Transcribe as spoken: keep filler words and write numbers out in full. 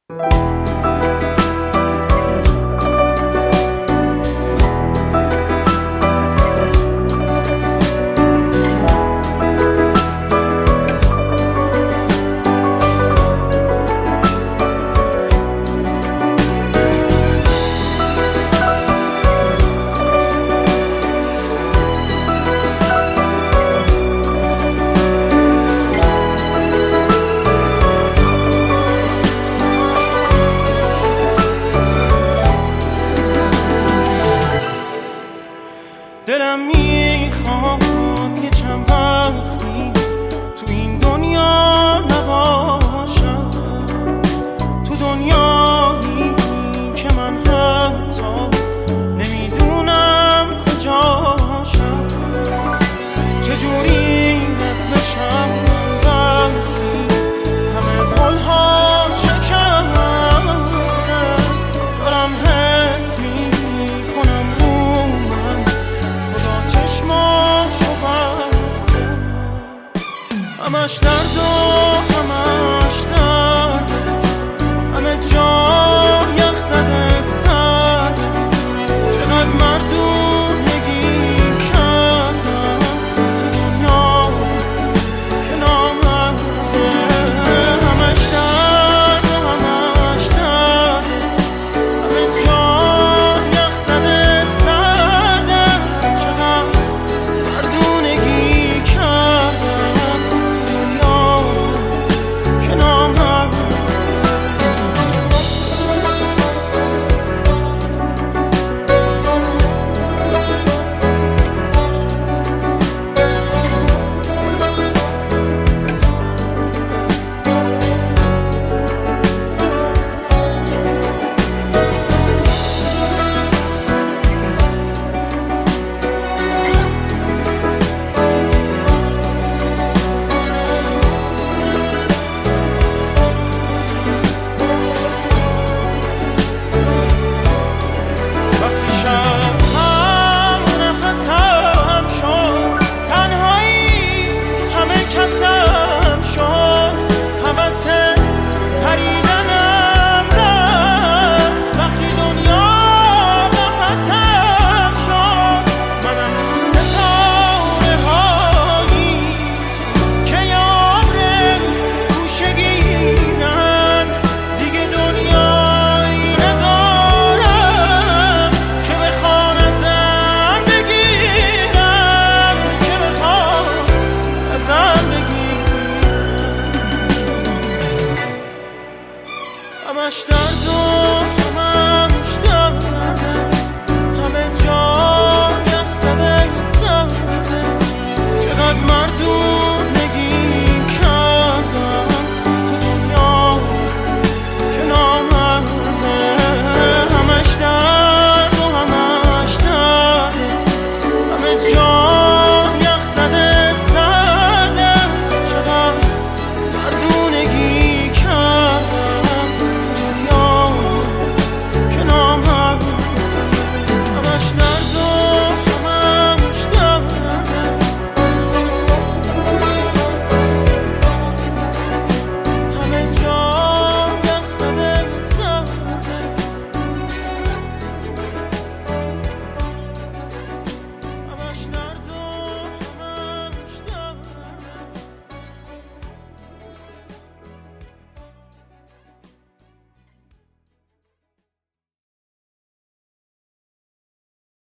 دلم میخواد یه چند وقتی تو این دنیا نباشم، تو دنیایی که من حتی نمیدونم کجاشم. چجوری رد بشم وقتی همه قولها شکسته، دارم حس میکنم رو من خدا چشماشو بسته. همش درد و همش درد، همه جا یخ زده سرده. چقدر مردونگی کردم تو دنیا که نامرده. همش درد و همش درد، همه جا یخ زده سرده. چقدر مردونگی کردم تو دنیا که نامرده. وقتی شب هم نفسم شد، تنهایی همه کسم شد، حوث پریدنم رفت. وقتی دنیا نفسم شد، منم ستاره هایی که یار گوشه گیرن. دیگه دنیایی ندارم که بخوان ازم بگیرن، که بخوان ازم بگیرن. همش درد و